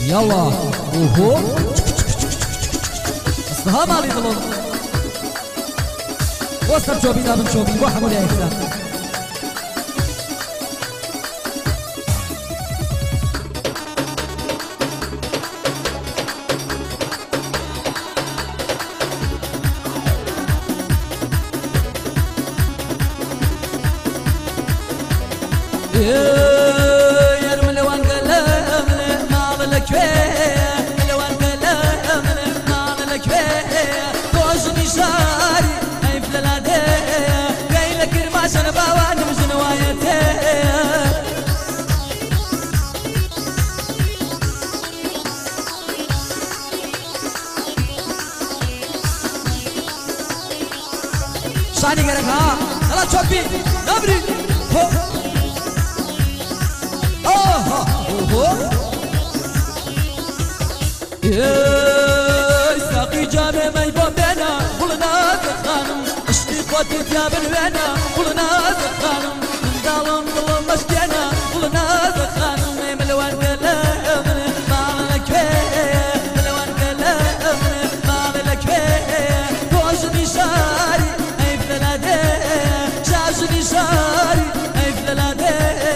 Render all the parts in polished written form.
يلا اوهو الصهام علي ظلم وصل شوبي دابن شوبي وحمل يا إحسان شاني gerek ha hala çok bir nabri ho oho oho ساقي جامع ما يبوبنا ولنا خانم اشتي قوتي يا بنوانا ولنا خانم من ظلم ظلم مشكينا ولنا خانم ملوان كلام ما لك ملوان كلام ما لك توجني شاري شاشني شاري اي فلادي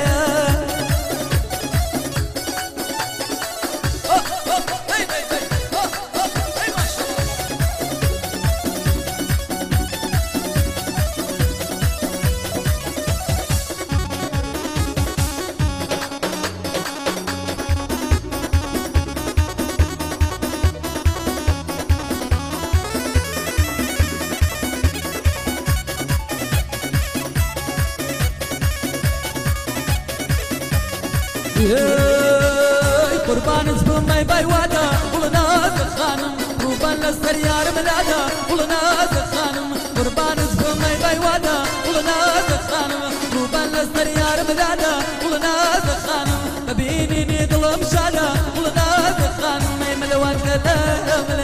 قربان زبون ما يباي وادا ولنا خانم قربان لستر يار ملادا ولنا خانم قربان زبون ما يباي وادا ولنا خانم قربان لستر يار ملادا ولنا خانم ببيني ظلم شادا ولنا خانم ملوان كلام